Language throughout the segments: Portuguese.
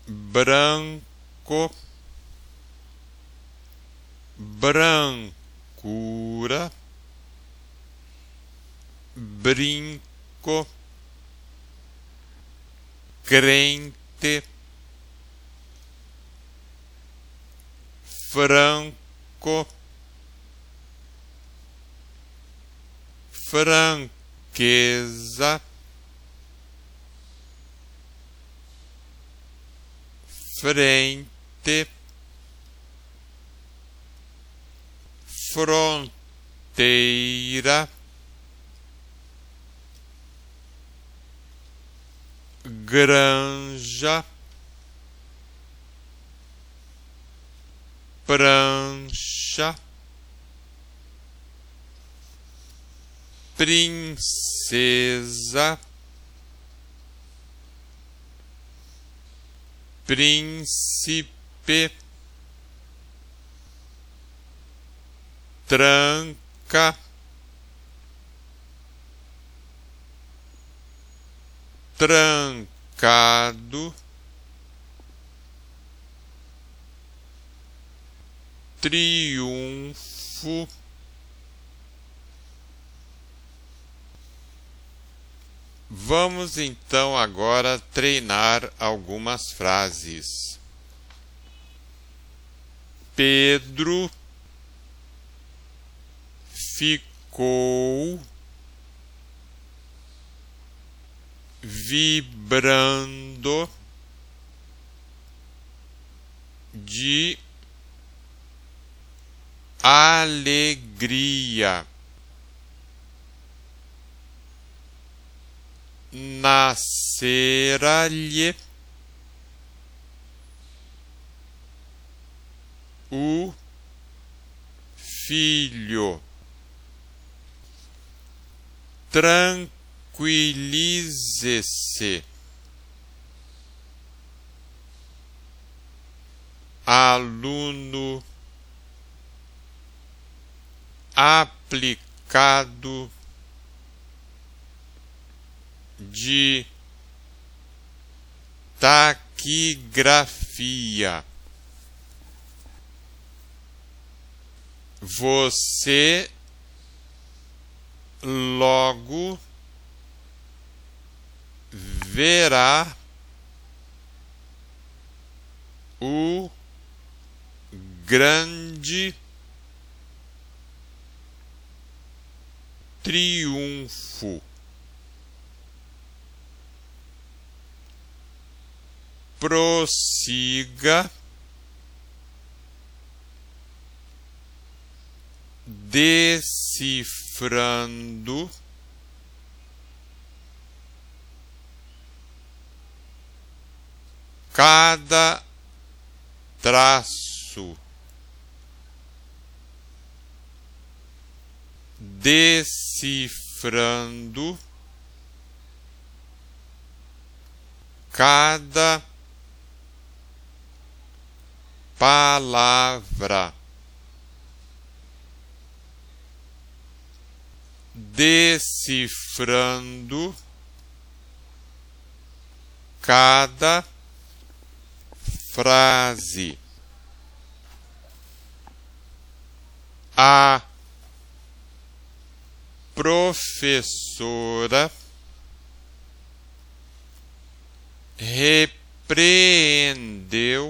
branco, brancura, brinco, crente, franco, franqueza, frente, fronteira, granja, prancha, princesa, príncipe, tranca, trancado, triunfo, vamos então agora treinar algumas frases. Pedro ficou vibrando de alegria. Nascera-lhe o filho. Tranquilize-se. Aluno aplicado de taquigrafia. Você logo verá o grande triunfo. Prossiga decifrando cada traço, decifrando cada palavra, decifrando cada frase. A professora repreendeu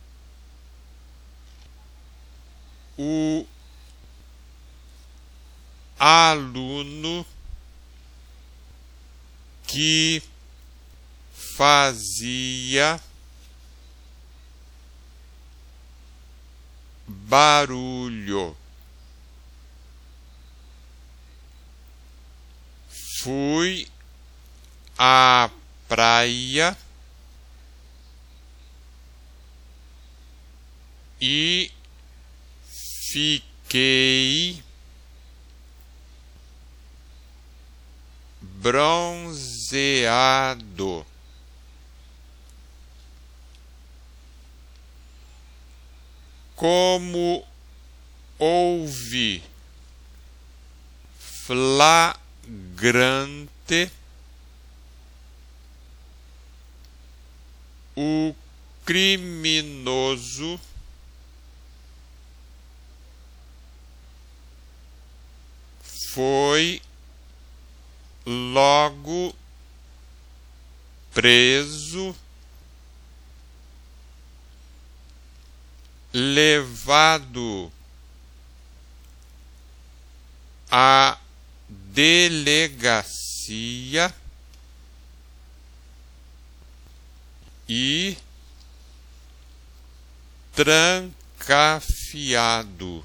o aluno que fazia barulho. Fui à praia e fiquei bronzeado. Como houve flagrante, o criminoso foi logo preso, levado à delegacia e trancafiado.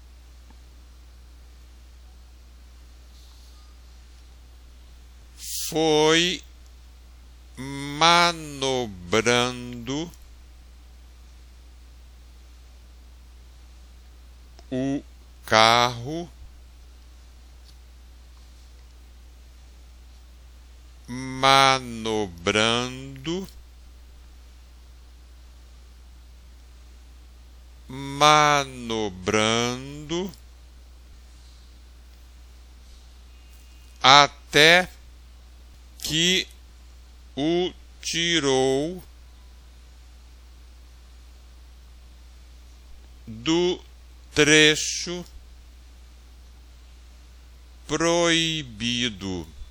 Foi manobrando o carro, manobrando até que o tirou do trecho proibido.